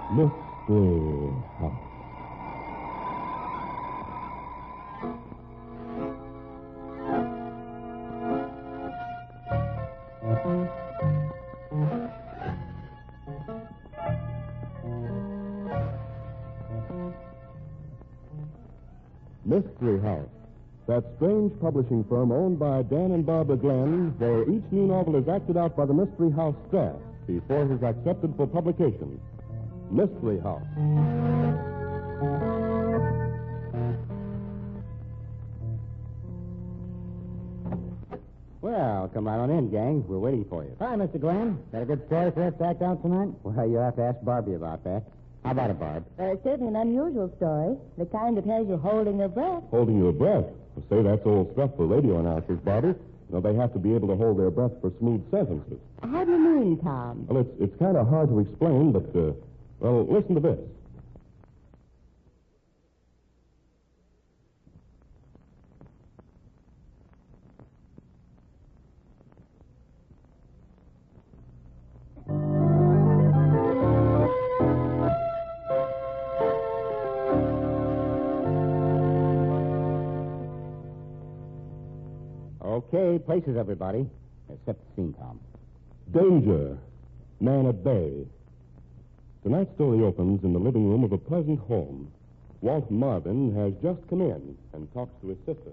Mystery House. Mystery House. That strange publishing firm owned by Dan and Barbara Glenn, where each new novel is acted out by the Mystery House staff before it is accepted for publication. Mystery House. Well, come right on in, gang. We're waiting for you. Hi, Mr. Glenn. Got a good story for us to act out tonight? Well, you have to ask Barbie about that. How about it, Barb? Certainly an unusual story. The kind that has you holding your breath. Holding your breath. Well, say, that's old stuff for radio announcers, Barbie. You know, they have to be able to hold their breath for smooth sentences. How do you mean, Tom? Well, it's kind of hard to explain, but, well, listen to this. Okay, places, everybody. Except the scene, Tom. Danger. Man at bay. Tonight's story opens in the living room of a pleasant home. Walt Marvin has just come in and talks to his sister.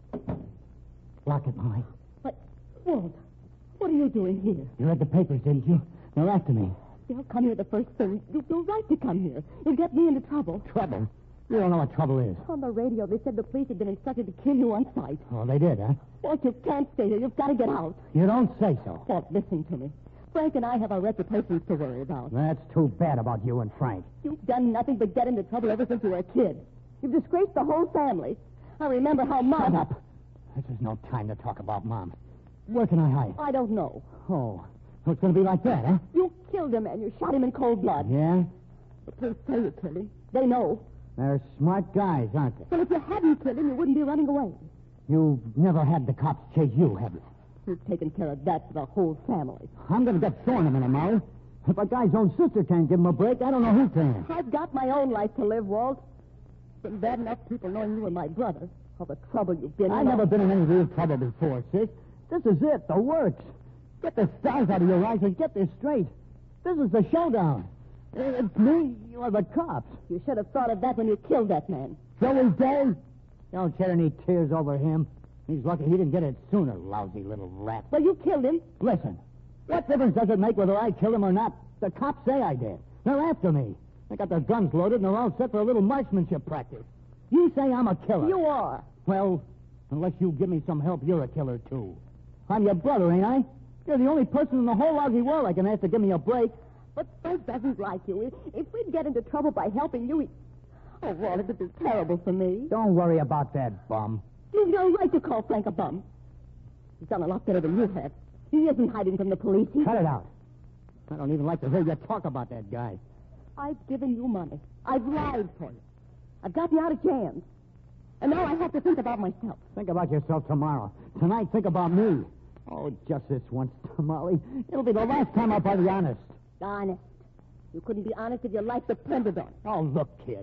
Lock it, Molly. But, Walt, what are you doing here? You read the papers, didn't you? They're after me. They'll come here the first thing. You're right to come here. You'll get me into trouble. Trouble? You don't know what trouble is. On the radio, they said the police had been instructed to kill you on sight. Oh, they did, huh? Walt, you can't stay here. You've got to get out. You don't say so. Walt, listen to me. Frank and I have our reputations to worry about. That's too bad about you and Frank. You've done nothing but get into trouble ever since you were a kid. You've disgraced the whole family. I remember how Mom... Shut up. This is no time to talk about Mom. Where can I hide? I don't know. Oh, so it's going to be like that, huh? You killed a man. You shot him in cold blood. Yeah? But please say you killed him. They know. They're smart guys, aren't they? Well, if you hadn't killed him, you wouldn't be running away. You've never had the cops chase you, have you? You've taken care of that for the whole family. I'm going to get sore in a minute, Molly. If a guy's own sister can't give him a break, I don't know who can. I've got my own life to live, Walt. It's been bad enough people knowing you were my brother. All the trouble you've been in. I've never been in any real trouble before, sis. This is it, the works. Get the stars out of your eyes and get this straight. This is the showdown. It's me or the cops. You should have thought of that when you killed that man. Joey Day? Don't shed any tears over him. He's lucky he didn't get it sooner, lousy little rat. Well, you killed him. Listen, what difference does it make whether I killed him or not? The cops say I did. They're after me. They got their guns loaded and they're all set for a little marksmanship practice. You say I'm a killer. You are. Well, unless you give me some help, you're a killer, too. I'm your brother, ain't I? You're the only person in the whole lousy world I can ask to give me a break. But Frank doesn't like you. If we'd get into trouble by helping you, Oh, Walt, it would be terrible for me. Don't worry about that, bum. You've no right to call Frank a bum. He's done a lot better than you have. He isn't hiding from the police. Cut it out. I don't even like to hear you talk about that guy. I've given you money. I've lied for you. I've got you out of jams. And now I have to think about myself. Think about yourself tomorrow. Tonight, think about me. Oh, just this once, Molly. It'll be the last time I'll be honest. Honest? You couldn't be honest if your life depended on it. Oh, look, kid.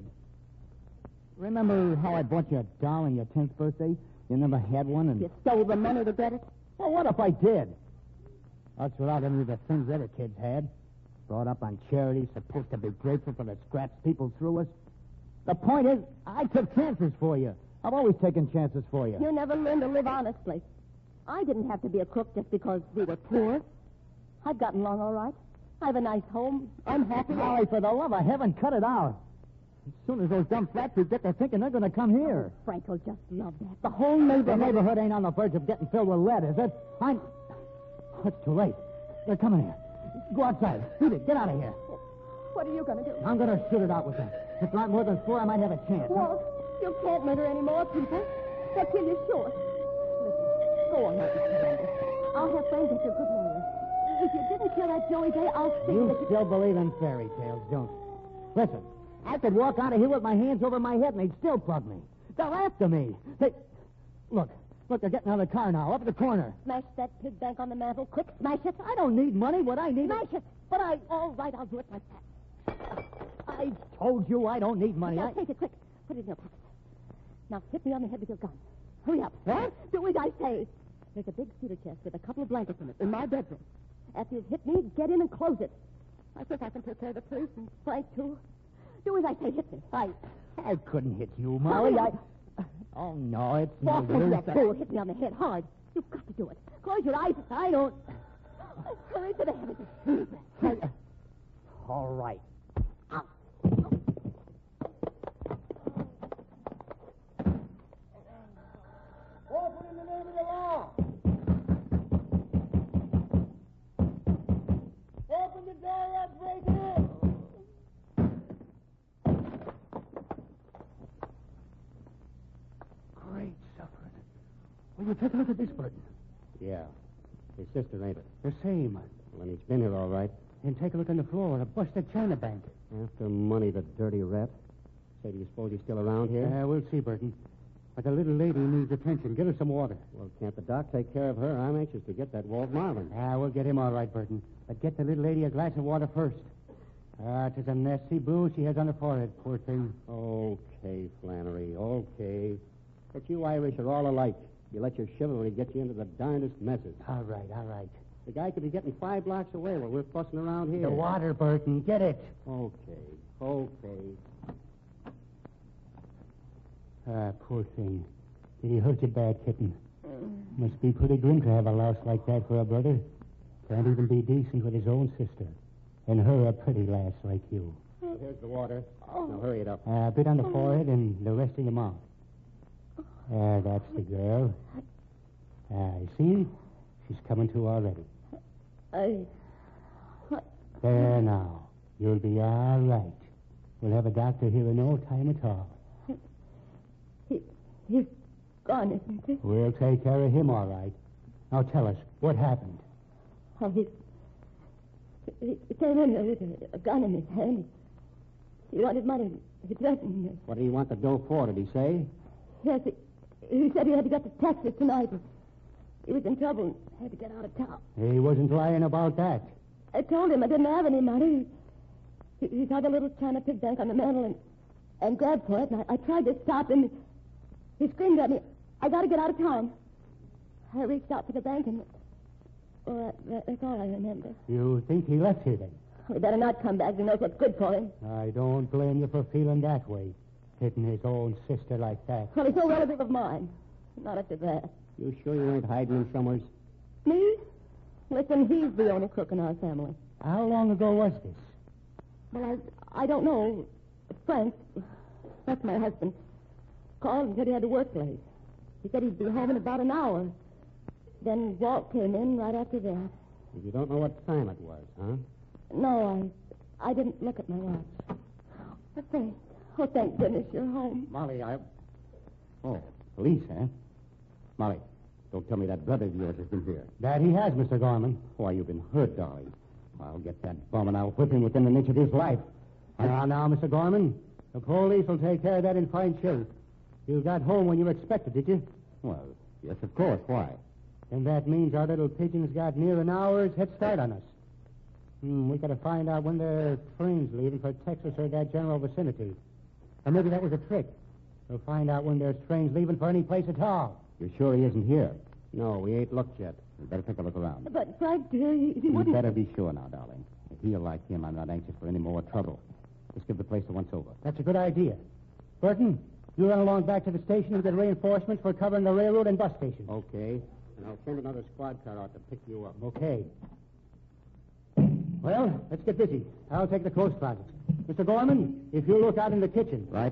Remember how I bought you a doll on your 10th birthday? You never had one and... You stole the money to get it? Well, what if I did? Us without any of the things other kids had. Brought up on charity, supposed to be grateful for the scraps people threw us. The point is, I took chances for you. I've always taken chances for you. You never learned to live honestly. I didn't have to be a crook just because we were poor. I've gotten along all right. I have a nice home. I'm happy. Molly, for the love of heaven, cut it out. As soon as those dumb flatfeet get to thinking they're going to come here. Frank will just love that. The whole neighborhood... The neighborhood ain't on the verge of getting filled with lead, is it? It's too late. They're coming here. Go outside. Beat it. Get out of here. What are you going to do? I'm going to shoot it out with them. If not more than 4, I might have a chance. Walt, you can't murder any more people. They'll kill you short. Listen, go on, Mr. Fernandez. I'll have Frank get you a good lawyer. If you didn't kill that Joey Day, I'll see you that you... still believe in fairy tales, don't you? Listen, I could walk out of here with my hands over my head and they'd still plug me. They're after me. Look, they're getting out of the car now, up at the corner. Smash that pig bank on the mantel. Quick, smash it. I don't need money. What I need... Smash it. But all right, I'll do it like that. I told you I don't need money. Now, take it quick. Put it in your pocket. Now, hit me on the head with your gun. Hurry up. What? Do as I say. There's a big cedar chest with a couple of blankets in it in my bedroom. After you've hit me, get in and close it. I think I can take care of the police and Frank, too. Do as I say. Hit me. I couldn't hit you, Molly. Oh, no, it's no Walk over use. that fool. Hit me on the head hard. You've got to do it. Close your eyes. I don't. Hurry to the heavens. All right. Open in the name of the law. Open the door and break in. Great suffering. Will you take a look at this, Burton? Yeah. His sister, ain't it? The same. Well, he's been here all right. And take a look on the floor. A busted China bank. After money, the dirty rat. Say, do you suppose he's still around here? We'll see, Burton. But the little lady needs attention. Get her some water. Well, can't the doc take care of her? I'm anxious to get that Walt Marvin. We'll get him all right, Burton. But get the little lady a glass of water first. It is a nasty bruise she has on her forehead, poor thing. Okay, Flannery, okay. But you Irish are all alike. You let your chivalry get you into the darndest messes. All right. The guy could be getting 5 blocks away while we're fussing around here. The water, Burton. Get it. Okay. Poor thing. Did he hurt you bad, kitten? Must be pretty grim to have a loss like that for a brother. Can't even be decent with his own sister. And her a pretty lass like you. Here's the water. Now hurry it up. A bit on the forehead and the rest in the mouth. That's the girl. You see? She's coming to already. There now. You'll be all right. We'll have a doctor here in no time at all. He's gone, isn't he? We'll take care of him all right. Now tell us, what happened? Oh, he came in there with a gun in his hand. He wanted money. He threatened me. What do you want the dough for, did he say? Yes, he said he had to get to Texas tonight. He was in trouble and had to get out of town. He wasn't lying about that. I told him I didn't have any money. He saw the little China pig bank on the mantel and grabbed for it, and I tried to stop him. He screamed at me, I got to get out of town. I reached out for the bank, and that's all I remember. You think he left here then? We better not come back. He knows what's good for him. I don't blame you for feeling that way, hitting his own sister like that. Well, he's no relative of mine. Not after that. You sure you ain't hiding him somewhere? Me? Listen, he's the only crook in our family. How long ago was this? Well, I don't know. Frank, that's my husband, called and said he had to work late. He said he'd be home in about an hour. Then Walt came in right after that. You don't know what time it was, huh? No, I didn't look at my watch. Thank goodness you're home. Molly, Oh, police, huh? Molly, don't tell me that brother of yours has been here. That he has, Mr. Gorman. Why, you've been hurt, darling. I'll get that bum and I'll whip him within an inch of his life. Now, Mr. Gorman, the police will take care of that in fine shape. You got home when you expected, did you? Well, yes, of course. Why? And that means our little pigeon's got near an hour's head start on us. We got to find out when the train's leaving for Texas or that general vicinity. Or maybe that was a trick. We'll find out when there's trains leaving for any place at all. You're sure he isn't here? No, we ain't looked yet. We better take a look around. But, Frank, dear, he You wouldn't... better be sure now, darling. If you're like him, I'm not anxious for any more trouble. Let's give the place a once-over. That's a good idea. Burton, you run along back to the station and get reinforcements for covering the railroad and bus station. Okay. And I'll send another squad car out to pick you up. Okay. Well, let's get busy. I'll take the clothes closet. Mr. Gorman, if you look out in the kitchen. Right.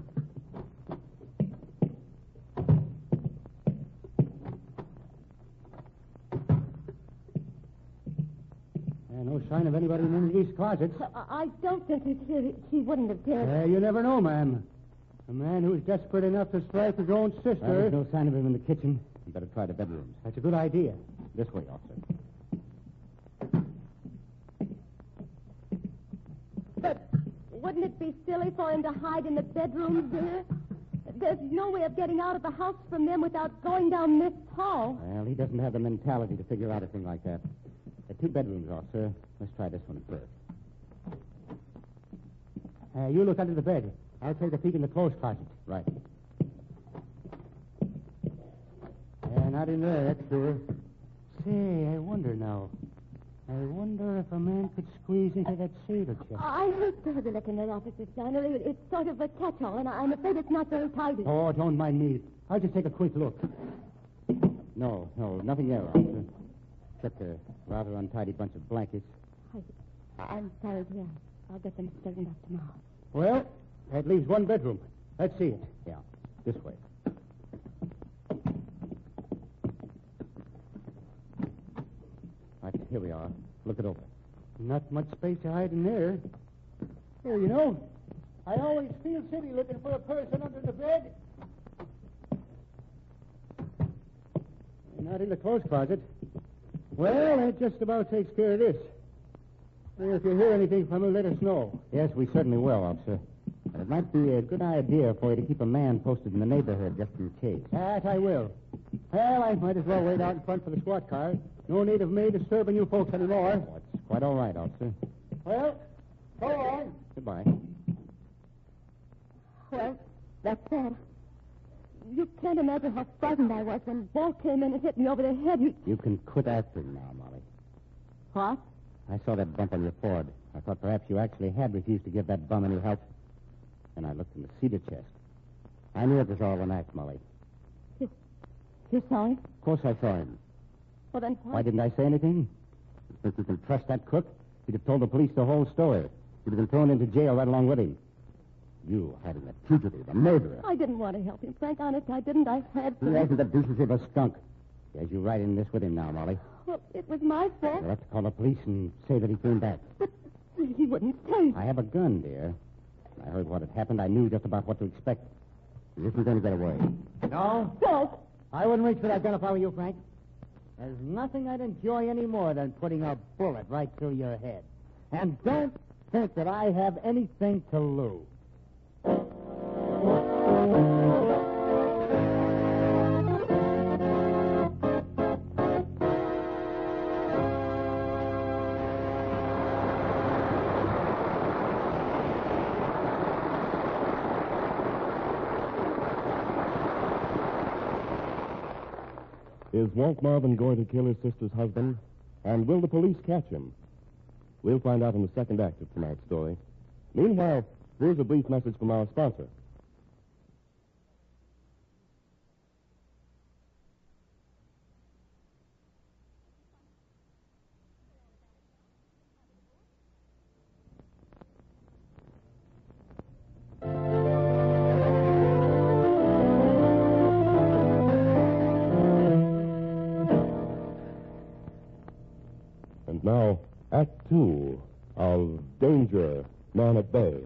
No sign of anybody in any of these closets. I don't think he's here. She wouldn't have dared. You never know, ma'am. A man who's desperate enough to strike his own sister. There's no sign of him in the kitchen. You better try the bedrooms. That's a good idea. This way, officer. But wouldn't it be silly for him to hide in the bedroom, dear? There's no way of getting out of the house from them without going down this hall. Well, he doesn't have the mentality to figure out a thing like that. There are 2 bedrooms, officer. Let's try this one first. You look under the bed. I'll take a peek in the clothes closet. Right. Not in there, that's sure. Say, I wonder now. I wonder if a man could squeeze into that sailor chest. I hate to have the look in there, Officer Steiner. It's sort of a catch-all, and I'm afraid it's not very tidy. Oh, don't mind me. I'll just take a quick look. No, nothing there, officer. Except a rather untidy bunch of blankets. I'm sorry, dear. I'll get them straightened up tomorrow. Well, that leaves one bedroom. Let's see it. Yeah, this way. Right, here we are. Look it over. Not much space to hide in there. Well, you know, I always feel silly looking for a person under the bed. Not in the clothes closet. Well, that just about takes care of this. Well, if you hear anything from her, let us know. Yes, we certainly will, officer. But it might be a good idea for you to keep a man posted in the neighborhood just in case. That I will. Well, I might as well wait out in front for the squad car. No need of me disturbing you folks anymore. Oh, it's quite all right, officer. Well, so long. Goodbye. Well, that's sad. You can't imagine how frightened I was when Walt came in and hit me over the head. You can quit acting now, Molly. What? I saw that bump on your forehead. I thought perhaps you actually had refused to give that bum any help. And I looked in the cedar chest. I knew it was all an act, Molly. You saw him? Of course I saw him. Well, then what? Why didn't I say anything? You think you can trust that crook? You'd have told the police the whole story. You'd have been thrown into jail right along with him. You hiding a fugitive, a murderer. I didn't want to help him, Frank. Honest, I didn't. I had to. He hasn't the decency of a skunk. As you right in this with him now, Molly. Well, it was my fault. You'll have to call the police and say that he came back. But he wouldn't say. I have a gun, dear. When I heard what had happened, I knew just about what to expect. He isn't going to get away. No? Walt! I wouldn't reach for that gun if I were you, Frank. There's nothing I'd enjoy any more than putting a bullet right through your head. And don't think that I have anything to lose. Is Walt Marvin going to kill his sister's husband? And will the police catch him? We'll find out in the second act of tonight's story. Meanwhile, here's a brief message from our sponsor. And now, Act Two of Danger, Man at Bay.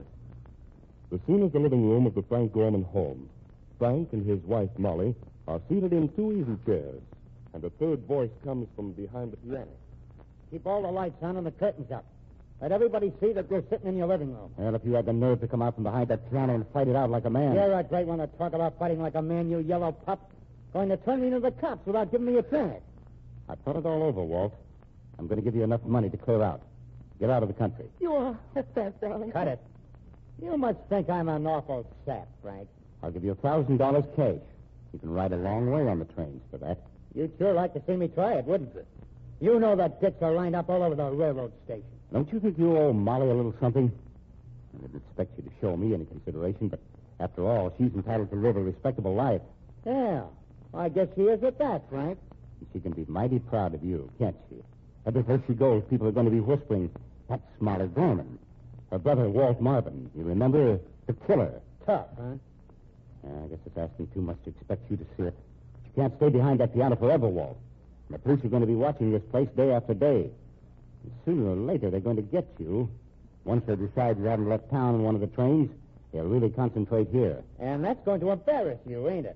The scene is the living room of the Frank Gorman home. Frank and his wife, Molly, are seated in two easy chairs, and a third voice comes from behind the piano. Keep all the lights on and the curtains up. Let everybody see that you're sitting in your living room. Well, if you had the nerve to come out from behind that piano and fight it out like a man. You're a great one to talk about fighting like a man, you yellow pup. Going to turn me into the cops without giving me a chance. I've thought it all over, Walt. I'm going to give you enough money to clear out. Get out of the country. You're a fast, darling. Cut it. You must think I'm an awful sap, Frank. I'll give you $1,000 cash. You can ride a long way on the trains for that. You'd sure like to see me try it, wouldn't you? You know that dicks are lined up all over the railroad station. Don't you think you owe Molly a little something? I didn't expect you to show me any consideration, but after all, she's entitled to live a respectable life. Yeah, I guess she is at that, Frank. And she can be mighty proud of you, can't she? Everywhere she goes, people are going to be whispering, that's Molly Gorman. Her brother, Walt Marvin. You remember? The killer. Tough, huh? I guess it's asking too much to expect you to see it. But you can't stay behind that piano forever, Walt. And the police are going to be watching this place day after day. And sooner or later, they're going to get you. Once they decide you haven't left town on one of the trains, they'll really concentrate here. And that's going to embarrass you, ain't it?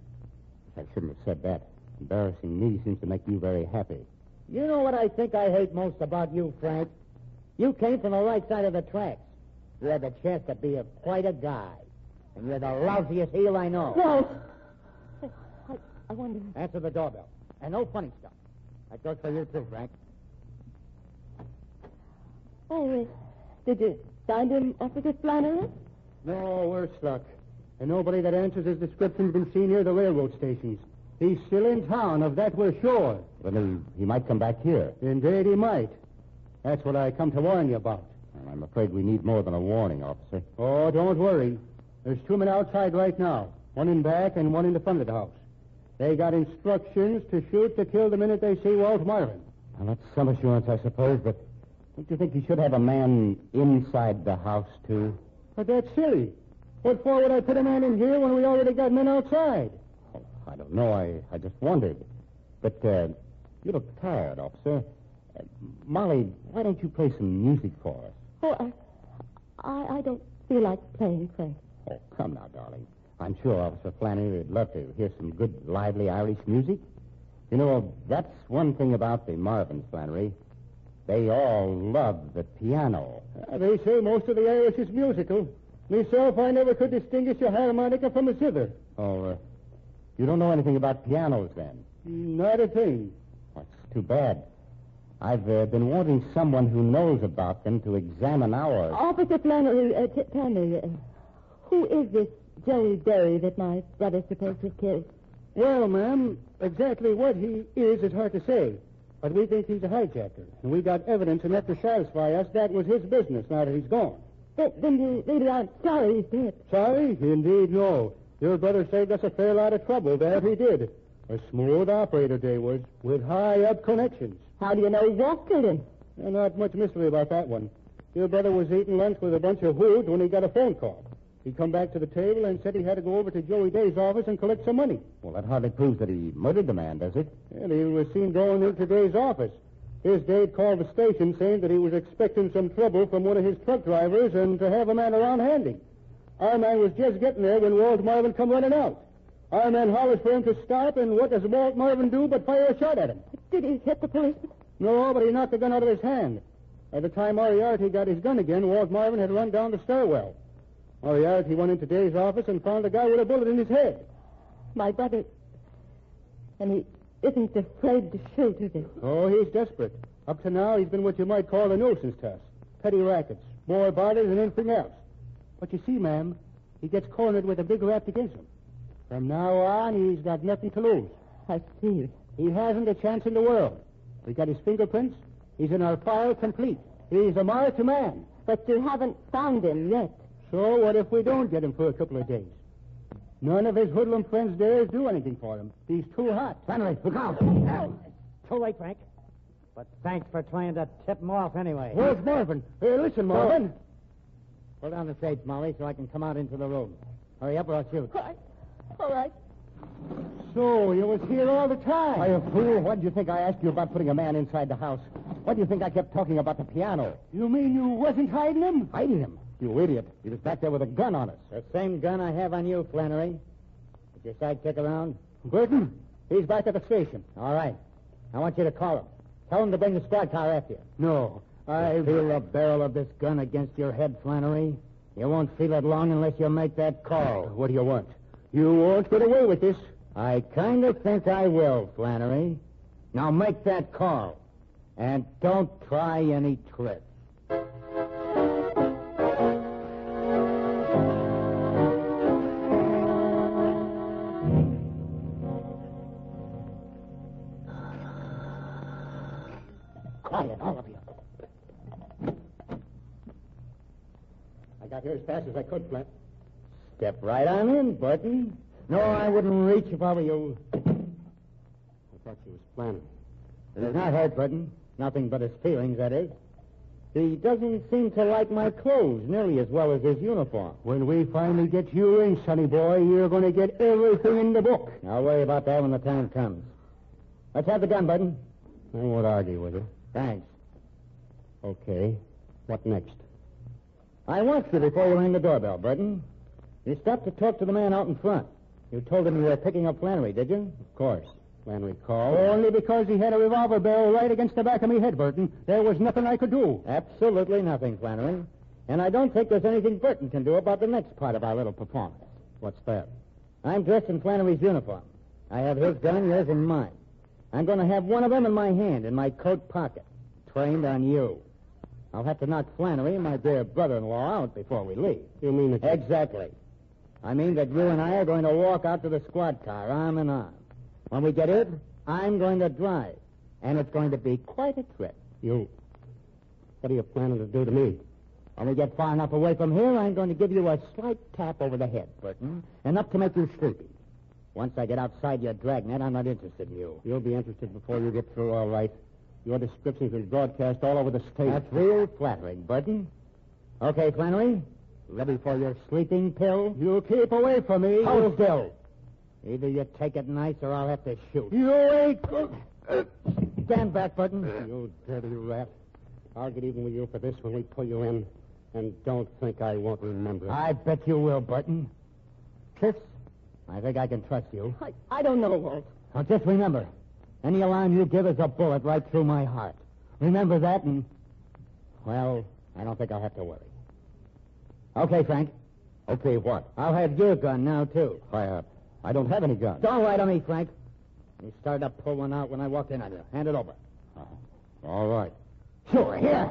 I shouldn't have said that. Embarrassing me seems to make you very happy. You know what I think I hate most about you, Frank? You came from the right side of the tracks. You had the chance to be quite a guy. And you're the lousiest heel I know. Walt! I wonder... Answer the doorbell. And no funny stuff. That goes for you, too, Frank. Oh, did Find him, Officer Flannery? No, we're stuck. And nobody that answers his description's been seen near the railroad stations. He's still in town, of that we're sure. Then he might come back here. Indeed, he might. That's what I come to warn you about. And I'm afraid we need more than a warning, officer. Oh, don't worry. There's 2 men outside right now. One in back and one in the front of the house. They got instructions to shoot to kill the minute they see Walt Marvin. Well, that's some assurance, I suppose, but don't you think you should have a man inside the house, too? But that's silly. What for would I put a man in here when we already got men outside? Oh, I don't know. I just wondered. But you look tired, officer. Molly, why don't you play some music for us? Oh, I don't feel like playing, Frank. Oh, come now, darling. I'm sure Officer Flannery would love to hear some good, lively Irish music. You know, that's one thing about the Marvins, Flannery. They all love the piano. They say most of the Irish is musical. Myself, I never could distinguish a harmonica from a zither. Oh, you don't know anything about pianos, then? Not a thing. That's too bad. I've been wanting someone who knows about them to examine ours. Officer Flannery, tell me, who is this Joey Derry that my brother's supposed to have killed? Well, ma'am, exactly what he is hard to say. But we think he's a hijacker. And we got evidence enough to satisfy us that was his business now that he's gone. Then you really aren't sorry he's dead. Sorry? Indeed, no. Your brother saved us a fair lot of trouble, that he did. A smooth operator, they was, with high-up connections. How do you know Walt killed him? Not much mystery about that one. Your brother was eating lunch with a bunch of hoods when he got a phone call. He come back to the table and said he had to go over to Joey Day's office and collect some money. Well, that hardly proves that he murdered the man, does it? And he was seen going into Day's office. His Dade called the station saying that he was expecting some trouble from one of his truck drivers and to have a man around handy. Our man was just getting there when Walt Marvin come running out. Our man hollers for him to stop, and what does Walt Marvin do but fire a shot at him? Did he hit the policeman? No, but he knocked the gun out of his hand. By the time Moriarty got his gun again, Walt Marvin had run down the stairwell. Moriarty went into Day's office and found the guy with a bullet in his head. My brother... And he isn't afraid to shoot, is he? Oh, he's desperate. Up to now, he's been what you might call a nuisance to us. Petty rackets. More about it than anything else. But you see, ma'am, he gets cornered with a big rap against him. From now on, he's got nothing to lose. I see. He hasn't a chance in the world. We got his fingerprints. He's in our file complete. He's a marked man. But you haven't found him yet. So what if we don't get him for a couple of days? None of his hoodlum friends dares do anything for him. He's too hot. Flannery, look out. Too late, Frank. But thanks for trying to tip him off anyway. Where's Marvin? Hey, listen, Marvin. Pull down the shades, Molly, so I can come out into the room. Hurry up or I'll shoot. All right. So, you was here all the time. Why, you fool, what did you think I asked you about putting a man inside the house? What do you think I kept talking about the piano? You mean you wasn't hiding him? Hiding him? You idiot. He was back there with a gun on us. The same gun I have on you, Flannery. Is your sidekick around? Burton, he's back at the station. All right. I want you to call him. Tell him to bring the squad car after you. No, I feel the barrel of this gun against your head, Flannery. You won't feel it long unless you make that call. What do you want? You won't get away with this. I kind of think I will, Flannery. Now make that call. And don't try any tricks. Quiet, all of you. I got here as fast as I could, Flint. Step right on in, Burton. No, I wouldn't reach if I were you. I thought you was planning. It is not hurt, Burton. Nothing but his feelings, that is. He doesn't seem to like my clothes nearly as well as his uniform. When we finally get you in, sonny boy, you're going to get everything in the book. I'll worry about that when the time comes. Let's have the gun, Burton. I won't argue with you. Thanks. Okay. What next? I watched you before you rang the doorbell, Burton. You stopped to talk to the man out in front. You told him you were picking up Flannery, did you? Of course. Flannery called. Only because he had a revolver barrel right against the back of me head, Burton. There was nothing I could do. Absolutely nothing, Flannery. And I don't think there's anything Burton can do about the next part of our little performance. What's that? I'm dressed in Flannery's uniform. I have his gun, yours, and mine. I'm going to have one of them in my hand, in my coat pocket. Trained on you. I'll have to knock Flannery and my dear brother-in-law out before we leave. You mean that... Exactly. I mean that you and I are going to walk out to the squad car, arm in arm. When we get in, I'm going to drive. And it's going to be quite a trip. What are you planning to do to me? When we get far enough away from here, I'm going to give you a slight tap over the head, Burton. Enough to make you sleepy. Once I get outside your dragnet, I'm not interested in you. You'll be interested before you get through, all right. Your descriptions will broadcast all over the state. That's real flattering, Burton. Okay, Flannery? Ready for your sleeping pill? You keep away from me. Hold still. Either you take it nice or I'll have to shoot. You ain't... Stand back, Burton. You dirty rat. I'll get even with you for this when we pull you in. And don't think I won't remember it. I bet you will, Burton. Kiss? I think I can trust you. I don't know, Walt. Now, just remember, any alarm you give is a bullet right through my heart. Remember that and, well, I don't think I'll have to worry. Okay, Frank. Okay, what? I'll have your gun now, too. I don't have any gun. Don't lie to me, Frank. You started to pull one out when I walked in on you. Hand it over. All right. Sure, here.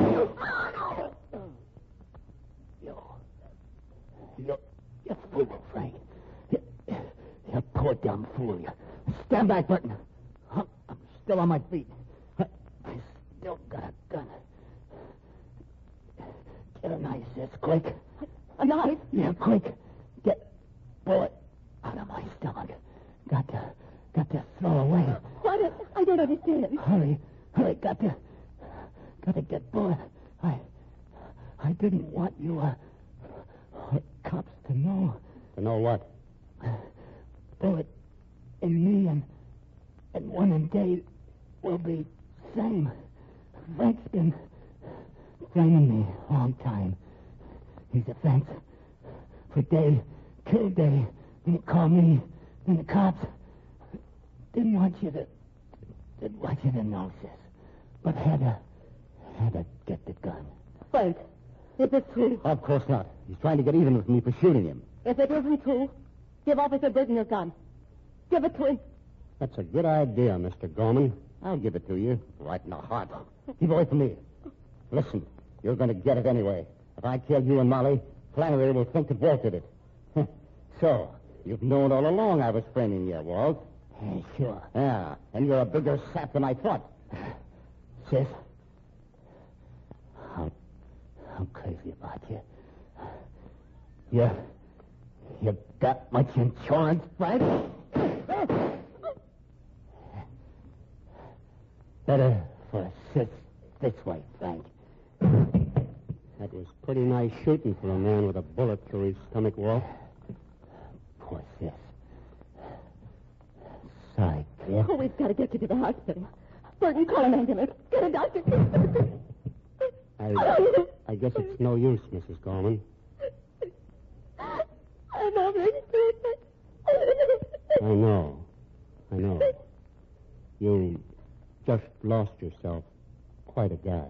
You fool, Frank. You poor dumb fool. You. Stand back, Burton. I'm still on my feet. I still got a gun. Get a knife, sis, quick. A knife? Yeah, quick. Get bullet out of my stomach. Got to throw away. What? I don't understand. Hurry. Got to get bullet. I didn't want you, cops to know. To know what? Bullet in me and one in Dave will be same. Frank's been framing me a long time. He's a fence for Dave. Killed Dave. Didn't call me. Then the cops didn't want you to know, sis. But had to get the gun. Frank, if it's true, Of course not. He's trying to get even with me for shooting him. if it isn't true, give Officer Burton your gun. Give it to him. That's a good idea, Mr. Gorman. I'll give it to you. Right in the heart. Keep away from me. Listen, you're going to get it anyway. If I kill you and Molly, Flannery will think that Walt did it. So, you've known all along I was framing you, Walt. Sure. Yeah, and you're a bigger sap than I thought. Sis, I'm crazy about you. You got much insurance, Frank? Better for a sis this way, Frank. That was pretty nice shooting for a man with a bullet through his stomach, Walt. Poor sis. Sorry, kid. Oh, we've got to get you to the hospital. Burton, call an ambulance. Get a doctor. I guess it's no use, Mrs. Gorman. I'm already stupid. I know. You just lost yourself. Quite a guy.